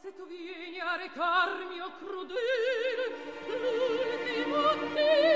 se tu vieni a recarmi o crudele l'ultimo tempo